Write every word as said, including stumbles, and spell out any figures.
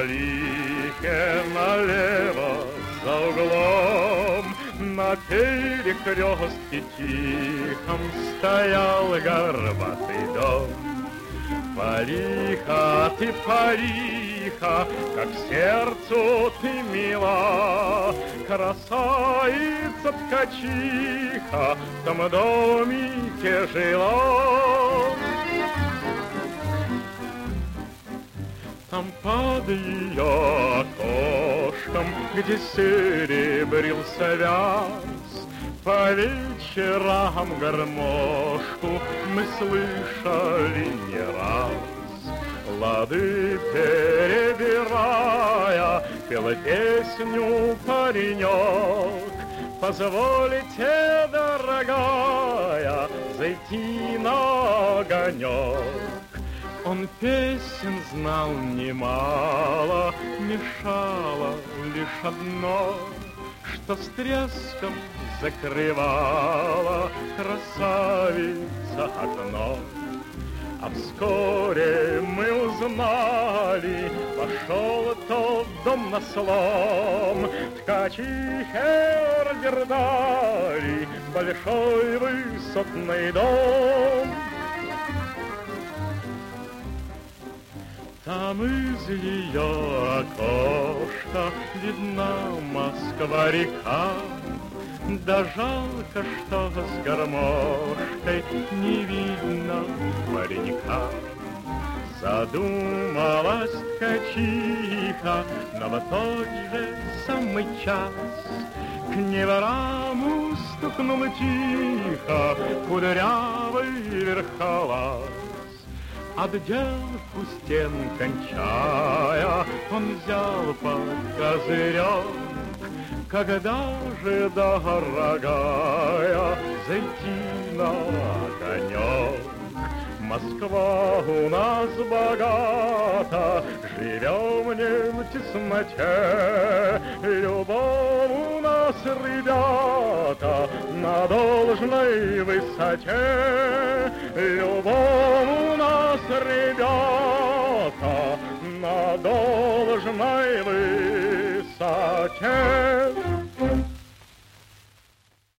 Малихе налево за углом на перекрестке тихом стоял горбатый дом. Париха, ты париха, как сердцу ты мила, красавица-ткачиха в том домике жила. Там под ее окошком, где серебрился вяз, по вечерам гармошку мы слышали не раз. Лады перебирая, пел песню паренек. Позвольте, дорогая, зайти на огонек. Он песен знал немало, мешало лишь одно, что с треском закрывала красавица окно. А вскоре мы узнали, пошел тот дом на слом, ткачихе Ральбердали, большой высотный дом. Там из ее окошка видна Москва-река, да жалко, что с гармошкой не видно паренька. Задумалась ткачиха, но в тот же самый час к невраму стукнул тихо кудрявый верхолаз. Отделку стен кончая, он взял под козырек. Когда же, дорогая, зайти на огонек? Москва у нас богата, живем не в тесноте. Любовь у нас, ребята, на должной высоте. Любовь у нас, ребята, на должной высоте.